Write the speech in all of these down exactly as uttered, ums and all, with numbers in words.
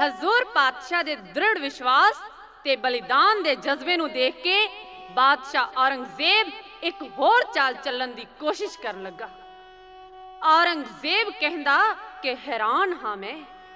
हजूर पातशाह दे दृढ़ विश्वास ते बलिदान दे जज्बे नूं देख के बादशाह औरंगजेब एक होर चाल चलन दी कोशिश करन लगा। औरंगजेब कहंदा कि हैरान हाँ मैं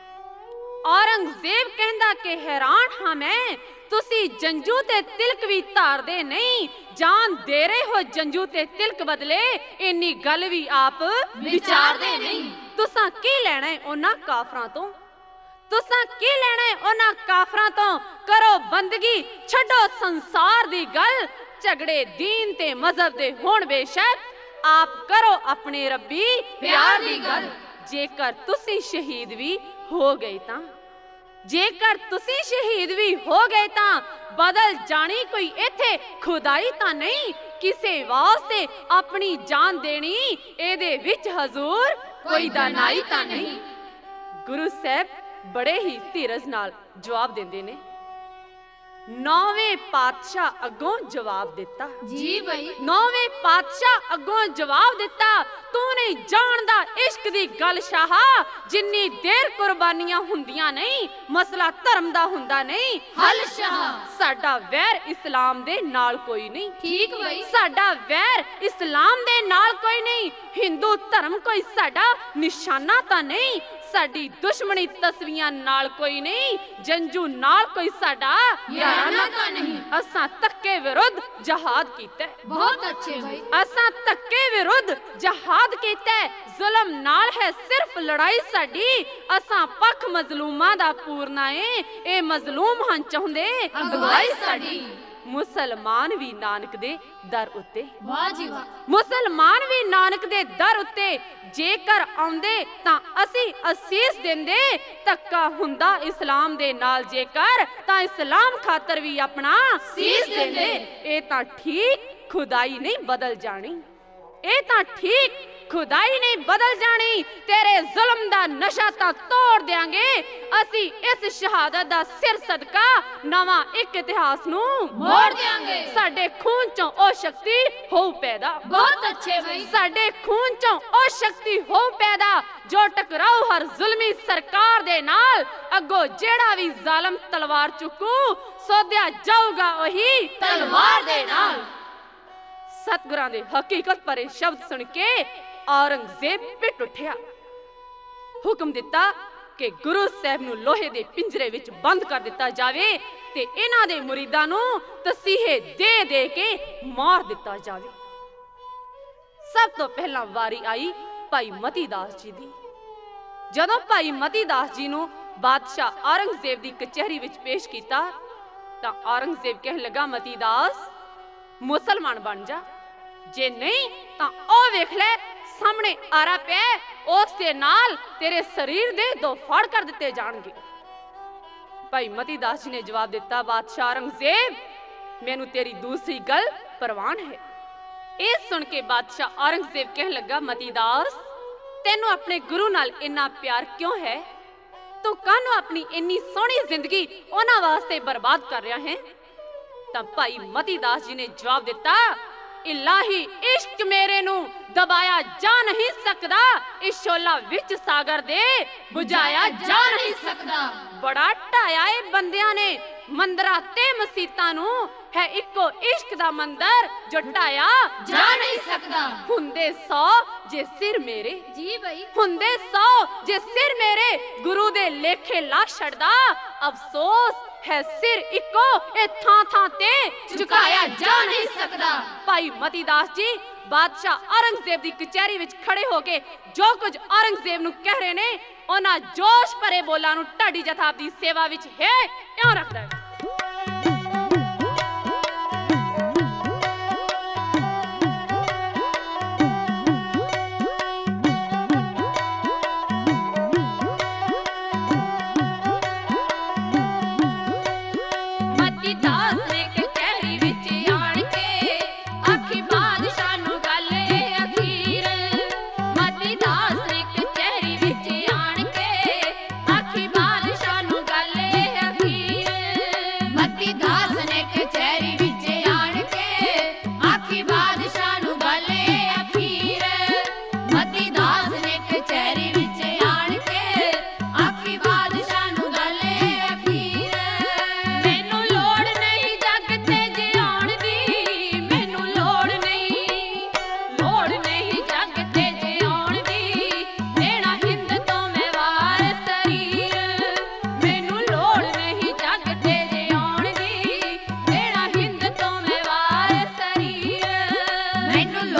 औरंगजेब कहंदा कि हैरान हाँ मैं तुसी जंजू ते तिलक भी धारदे नहीं, जान दे रहे हो जंजू ते तिलक बदले, इन्नी गल भी आप विचारदे नहीं। तुसां की लैणा है उन्हां काफरां तो, तुसां की लैणा है उन्हां काफरां तो, करो बंदगी छड्डो संसार दी गल, झगड़े दीन ते मजहब दे होण बेशक, आप करो अपने रब्बी प्यार दी गल। जेकर तुसी शहीद भी हो गए तां, जेकर तुसी शहीद भी हो गए तां बदल जानी कोई इत्थे खुदाई तां नहीं, किसे वास्ते अपनी जान देनी एदे विच हजूर कोई दानाई तां नहीं। गुरु साहब बड़े ही धीरज नाल जवाब देंदे ने। नौवें पातशाह अगों जवाब दिता। जी भाई। नौवें पातशाह अगों जवाब दिता, तू नहीं जानदा इश्क दी गल शाहा, जिन्नी देर कुर्बानियां हुंदियां नहीं, मसला धर्म दा हुंदा नहीं हल शाह। साडा वैर इस्लाम दे नाल कोई नहीं। ठीक भाई। साडा वैर इस्लाम दे नाल कोई नहीं, हिंदू धर्म कोई साडा निशाना तां नहीं, साडी दुश्मनी तस्वीरां नाल कोई नहीं, जंजू नाल कोई साडा याराना तां नहीं। असां धक्के विरुद्ध जहाद कीता। बहुत अच्छे भाई। असां धक्के विरुद्ध जहाद कीता, जुल्म नाल है सिर्फ लड़ाई साडी, असां पख मजलूमां दा पूरना है, ए मजलूम हन चाहुंदे अगवाई साडी। मुसलमान भी नानक दे दर उत्ते। वाह जी वाह। मुसलमान भी नानक दे दर उत्ते जेकर आउंदे तां असी असीस देंदे, धक्का हुंदा इस्लाम दे नाल जेकर तां इस्लाम खातर भी अपना सीस देंदे। ए तां ठीक खुदाई नहीं बदल जानी, ए तां ठीक खुदाई नहीं बदल जानी, तेरे जुल्म दा नशा तां तोड़ देंगे, असी इस शहादत दा सिर सदका नवा एक इतिहास नूं मोड़ देंगे। साडे खून चों ओ शक्ति हो पैदा। बहुत अच्छे भाई। साडे खून चों ओ शक्ति हो पैदा, जो टकराओ हर जुल्मी सरकार दे नाल, अगो जेड़ा भी जालिम तलवार चुकू, सोध्या जाऊगा वही तलवार दे नाल। सतगुरां दे हकीकत भरे शब्द सुन के औरंगजेब पिट उठिया, हुक्म दिता कि गुरु साहब नूं लोहे दे पिंजरे विच बंद कर दिता जावे ते इन्हां दे मुरीदां नूं तसीहे दे दे के मार दिता जावे। सब तो पहला वारी आई भाई मती दास जी दी। जदों भाई मती दास जी नूं बादशाह औरंगजेब दी कचहरी विच पेश कीता तां औरंगजेब कहन लगा, मती दास मुसलमान बन जा, जे नहीं तां ओ वेख ले सामने आरा पे, उस दे नाल तेरे शरीर दे दो फाड़ कर दिते जाणगे। भाई मती दास जी ने जवाब दिता, बादशाह औरंगजेब मैनू तेरी दूसरी गल परवान है। ये सुन के बादशाह औरंगजेब कहन लगा, मती दास तेनू अपने गुरु नाल इन्ना प्यार क्यों है? तू कानू अपनी इन्नी सोहनी जिंदगी उन्हां वास्ते बर्बाद कर रहा है? तां भाई मती दास जी ने जवाब दिता, इलाही इश्क मेरे नू दबाया जा नहीं सकदा, इस शोला विच सागर दे बुझाया जा नहीं सकदा। बड़ा ढाया है बंदियां ने मंदरा ते मसीतां नू, है इको इश्क दा मंदर जो ढाया जा नहीं सकदा। हुंदे सौ जे सिर मेरे। जी भाई। हुंदे सौ जे सिर मेरे, गुरु दे लेखे ला छड़दा, अफसोस है सिर इको ए थां थां ते झुकाया जा नहीं सकदा। भाई मती दास जी बादशाह औरंगजेब दी कचहरी विच खड़े होके जो कुछ औरंगजेब नू कह रहे ने, उन्हां जोश भरे बोलां नू ढाडी जथा दी सेवा विच है इउं रखदा है। आखी बादशाह नू गल अखीर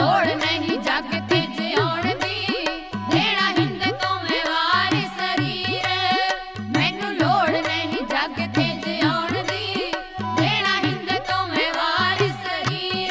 ਲੋੜ ਨਹੀਂ ਜੱਗ ਤੇ ਜਿਉਣ ਦੀ, ਦੇਣਾ ਹਿੰਦ ਤੋਂ ਮੈਂ ਵਾਰਿਸ ਸਰੀਰ। ਮੈਨੂੰ ਲੋੜ ਨਹੀਂ ਜੱਗ ਤੇ ਜਿਉਣ ਦੀ, ਦੇਣਾ ਹਿੰਦ ਤੋਂ ਮੈਂ ਵਾਰਿਸ ਸਰੀਰ।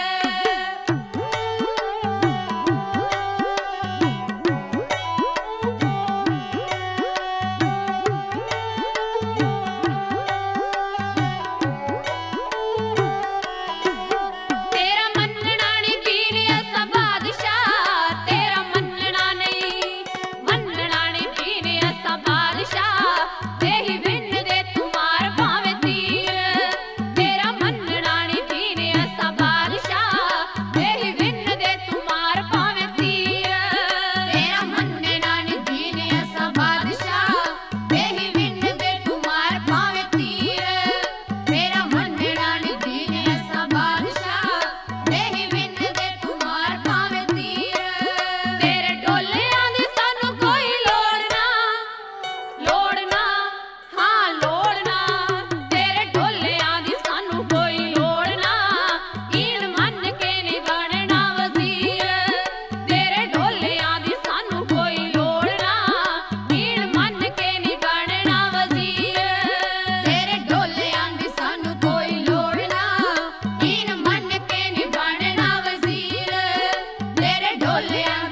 ਤੇਰਾ ਮੰਨਣਾ ਨੀ ਦੀਨ ਅਸਾਂ ਬਾਦਸ਼ਾਹ, ਤੇਰਾ ਮੰਨਣਾ ਨਹੀਂ, ਮੰਨਣਾ ਨੀ ਦੀਨ ਅਸਾਂ ਬਾਦਸ਼ਾਹ। ਦੇਹੀ ਵਿੰਨ ਦੇ ਤੂੰ ਮਾਰ ਭਾਵੇਂ ਤੀਰ, ਤੇਰਾ ਮੰਨਣਾ ਨੀ ਦੀਨ ਅਸਾਂ ਬਾਦਸ਼ਾਹ। ਦੇਹੀ ਵਿੰਨ ਦੇ ਤੂੰ ਮਾਰ ਭਾਵੇਂ ਤੀਰ, ਤੇਰਾ ਮੰਨਣਾ ਨੀ ਦੀਨ ਅਸਾਂ ਬਾਦਸ਼ਾਹ। ਦੇਹੀ ਵਿੰਨ ਦੇ ਤੂੰ ਮਾਰ ਭਾਵੇਂ ਤੀਰ, ਤੇਰਾ ਮੰਨਣਾ ਨੀ ਦੀਨ ਅਸਾਂ ਬਾਦਸ਼ਾਹ। ਦੇਹੀ ਵਿੰਨ ਦੇ ਤੂੰ ਮਾਰ ਭਾਵੇਂ ਤੀਰ। ਤੇਰੇ ਢੋਲਿਆਂ ਦੀ ਸਾਨੂੰ ਕੋਈ ਲੋੜ ਨਾ, ਲੋੜ ਨਾ, ਹਾਂ ਲੋੜ ਨਾ। ਤੇਰੇ ਢੋਲਿਆਂ ਦੀ ਸਾਨੂੰ ਕੋਈ ਲੋੜ ਨਾ, ਈਨ ਮੰਨ ਕੇ ਨੀ ਬਣਨਾ ਵਜ਼ੀਰ। ਤੇਰੇ ਢੋਲਿਆਂ ਦੀ ਸਾਨੂੰ ਕੋਈ ਲੋੜ ਨਾ, ਈਨ ਮੰਨ ਕੇ ਨੀ ਬਣਨਾ ਵਜ਼ੀਰ। ਤੇਰੇ ਢੋਲਿਆਂ ਦੀ ਸਾਨੂੰ ਕੋਈ ਲੋੜ ਨਾ, ਈਨ ਮੰਨ ਕੇ ਨੀ ਬਣਨਾ ਵਜ਼ੀਰ। ਤੇਰੇ ਢੋਲਿਆਂ